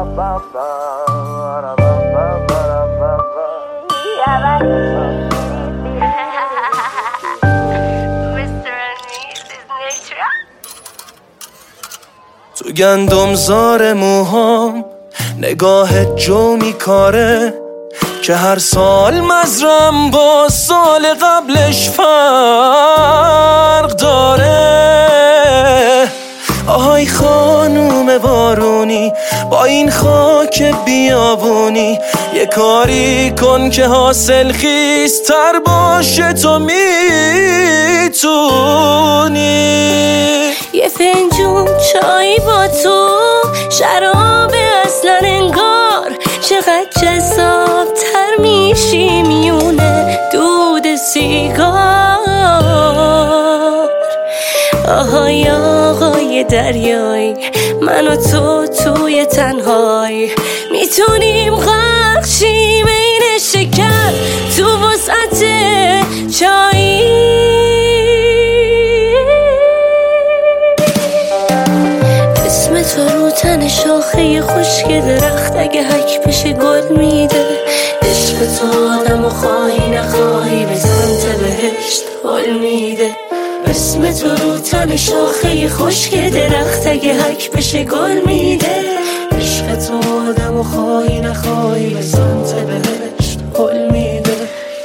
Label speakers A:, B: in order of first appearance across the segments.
A: تو گندمزار موهام نگاه جو میکاره که هر سال مزرم با سال قبلش فرق داره. آهای خانوم بارونی با این خاک بیابونی یه کاری کن که حاصل خیزتر باشه، تو میتونی.
B: یه فنجون چای با تو، شراب اصلا انگار، چقدر جذاب‌تر میشی میونه دود سیگار. آهای آقای دریایی، من و تو توی تنهایی میتونیم غرق شیم این شکر تو وسعت چایی. اسم تو رو تن شاخه خشک درخت اگه حک بشه گل میده. عشق تو آدم و خواهی نخواهی به سمت بهشت حل میده. اسم تو رو تن شاخه خشک درخت اگه حک بشه گل میده. عشق تو آدم و خواهی نخواهی به سمت بهشت حل میده.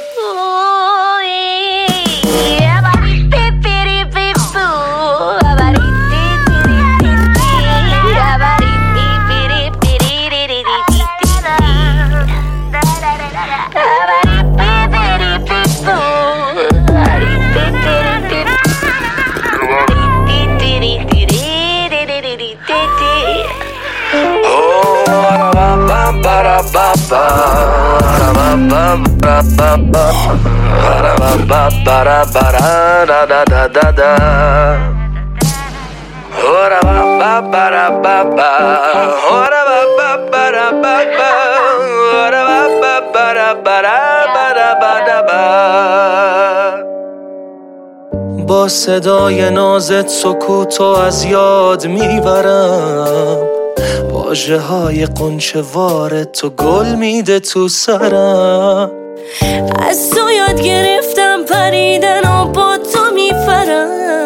A: با صدای نازت سکوتو از یاد میبرم، واژه های قنچه وارد تو گل میده تو سرم.
B: از تو یاد گرفتم پریدن و با تو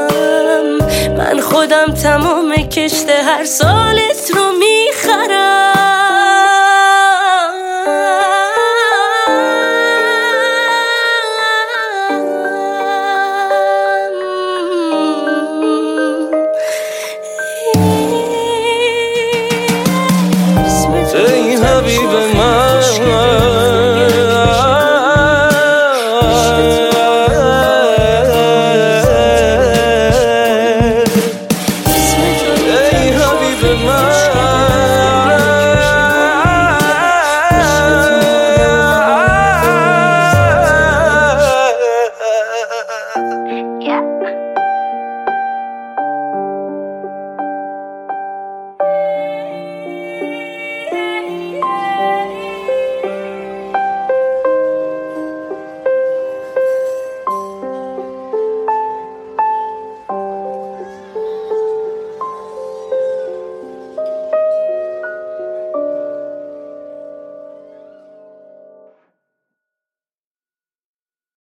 B: میفرم. من خودم تمام کشت هر سالت رو میخرم.